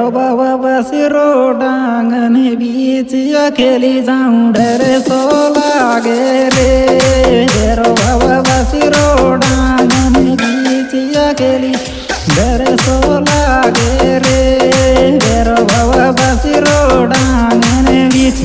बेरो बाबा बसिरो डांगन बीच अकेली जाऊं डर सो लागे रे। बेरो बाबा बसिरो डांगन बीच अकेली डर सो लागे रे। बेरो बाबा बसिरो डांगन बीच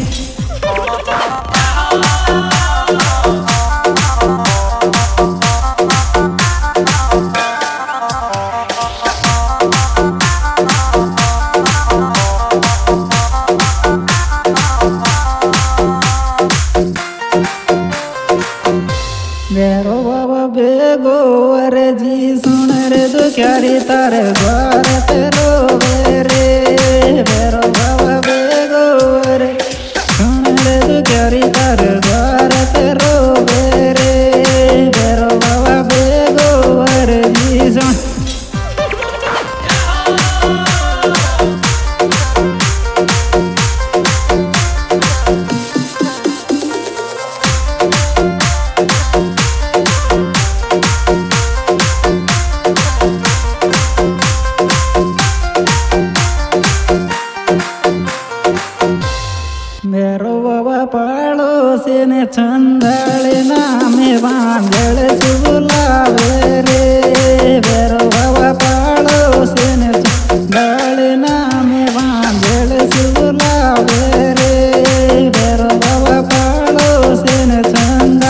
बेरो बाबा बेगो अरे जी सुन रे तो क्या रे तारे द्वार तेरो बेरे। बेरो बाबा बेगो अरे सुन रे तो क्या रे तारे द्वार तेरो बेरे। बेरो बाबा बेगो अरे जी सुन बेरो बाबा पड़ोसी ने चंदले नामे बांधल सुबुलावे रे। बेरो बाबा पड़ोसी ने चंदले नामे बांधल सुबुलावे रे। बेरो बाबा पड़ोसी ने चंदा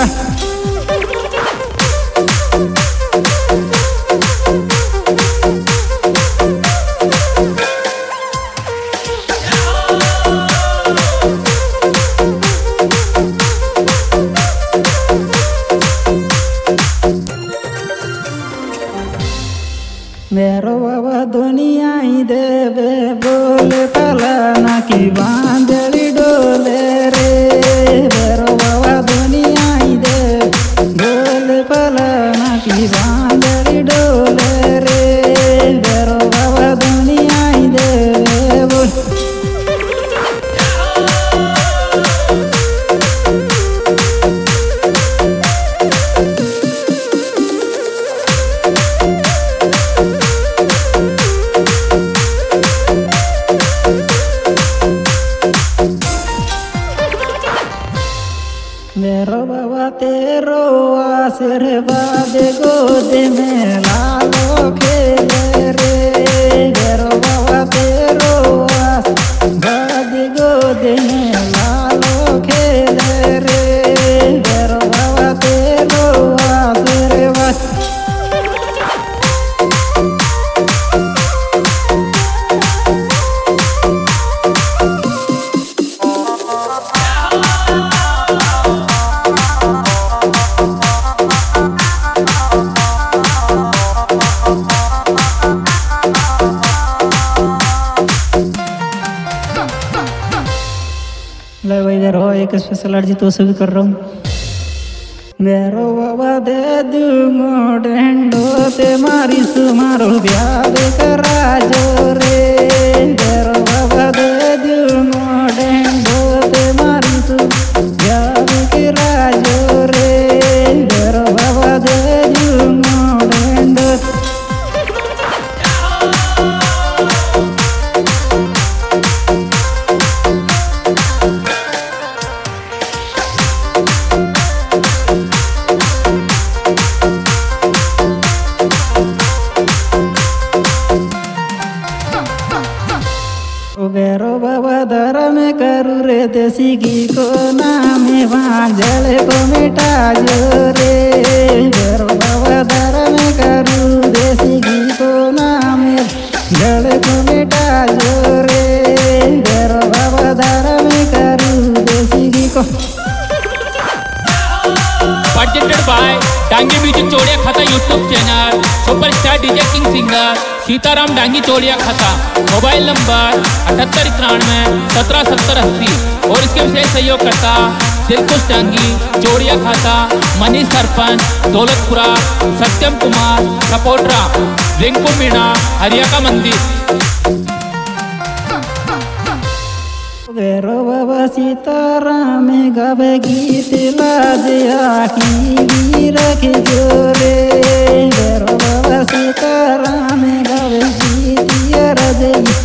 बेरो बाबा दुनिया ही देवे बोले पलाना की बांधली डोले रे। बेरो बाबा दुनिया ही देवे बोले पलाना की बांधली डोले रे। बेरो बाबा दुनिया ही देवे बोल बेरो बाबा तेरो आशीर्वाद गोद में लालो खेले रे। बेरो बाबा तेरो आशीर्वाद गोद में लालो खेले रे। बेरो बाबा तेरो आशीर्वाद ले भाई इधर हो एक स्पेशल अर्जी तो से भी कर रहा हूँ। बेरो बाबा दे दूंगो डेंडो ते मारी सुमारो ब्याह करा जो रे। बेरो बाबा दे दूंगो डेंडो ते मारी सु ब्याह करा जो रे। बेरो बाबा दे दूंगो डेंडो बेरो बाबा दर में करू रे देसी घी को नामे भांजल को मिटा जो रे। बेरो बाबा दर में करू देसी घी को नामे जल को मिटा जो रे। बेरो बाबा दर में करू देसी घी को presented by Dangi music Chodiya Khata YouTube channel. Superstar DJ king singer Sitaram Dangi Chodiya Khata. Mobile number 7893 177080। और इसके विशेष सहयोग करता दिलखुश डांगी चोड़िया खाता, मनीष सरपंच दौलतपुरा, सत्यम कुमार सपोटरा, रिंकू मीणा हरिया का मंदिर। बेरो बाबा सीताराम गावे गीत लाजया की रख जोरे। बेरो बाबा सीताराम गावे गीत रजई